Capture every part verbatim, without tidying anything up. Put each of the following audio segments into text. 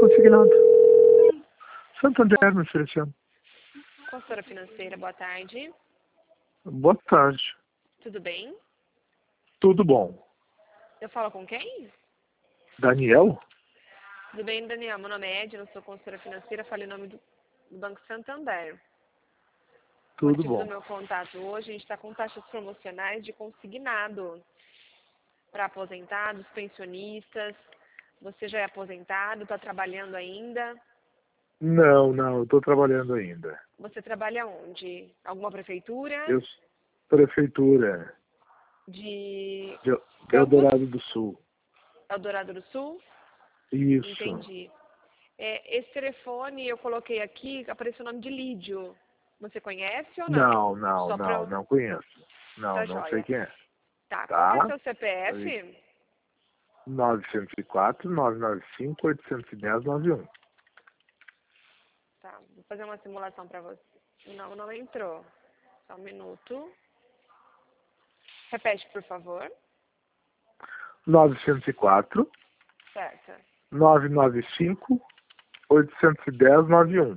consignado. Santander me oferecendo. Consultora financeira, boa tarde. Boa tarde. Tudo bem? Tudo bom. Eu falo com quem? Daniel? Tudo bem, Daniel? Meu nome é Edna, sou consultora financeira, falei em nome do, do Banco Santander. O Tudo motivo do bom. meu contato hoje, a gente está com taxas promocionais de consignado para aposentados, pensionistas. Você já é aposentado, está trabalhando ainda? Não, não, eu estou trabalhando ainda. Você trabalha onde? Alguma prefeitura? Eu, prefeitura De de Campos? Eldorado do Sul. Eldorado do Sul? Isso. Entendi. É, esse telefone eu coloquei aqui, apareceu o nome de Lídio. Você conhece ou não? Não, não, Só pra não, eu... não conheço. Não, Tá não sei joia. quem é. Tá, qual que é Tá? seu C P F? nove zero quatro, nove nove cinco, oito um zero, nove um. Tá, vou fazer uma simulação pra você. Não, não entrou. Só um minuto. Repete, por favor. nove zero quatro, Certo. nove nove cinco, oito um zero, nove um.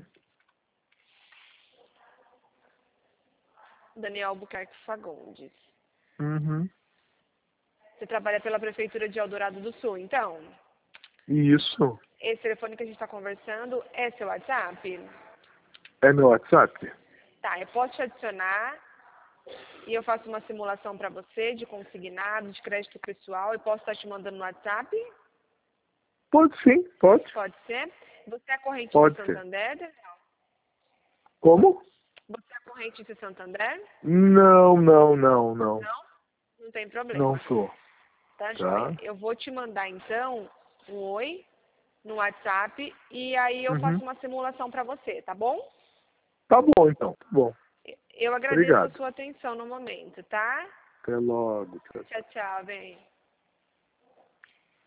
Daniel Albuquerque Fagundes. Uhum. Você trabalha pela Prefeitura de Eldorado do Sul, então? Isso. Esse telefone que a gente está conversando é seu WhatsApp? É meu WhatsApp? Tá, eu posso te adicionar e eu faço uma simulação para você de consignado, de crédito pessoal e posso estar te mandando no WhatsApp? Pode sim, pode. Pode ser? Você é corrente Pode de ser. Santander? Como? Você é corrente de Santander? Não, não, não, não. Não? Não tem problema. Não sou. Tá, joia. Tá? Eu vou te mandar, então, um oi no WhatsApp e aí eu Uhum. faço uma simulação para você, tá bom? Tá bom, então. Tá bom. Eu agradeço a Obrigado. sua atenção no momento, tá? Até logo. Tchau, tchau. Tchau, tchau, bem.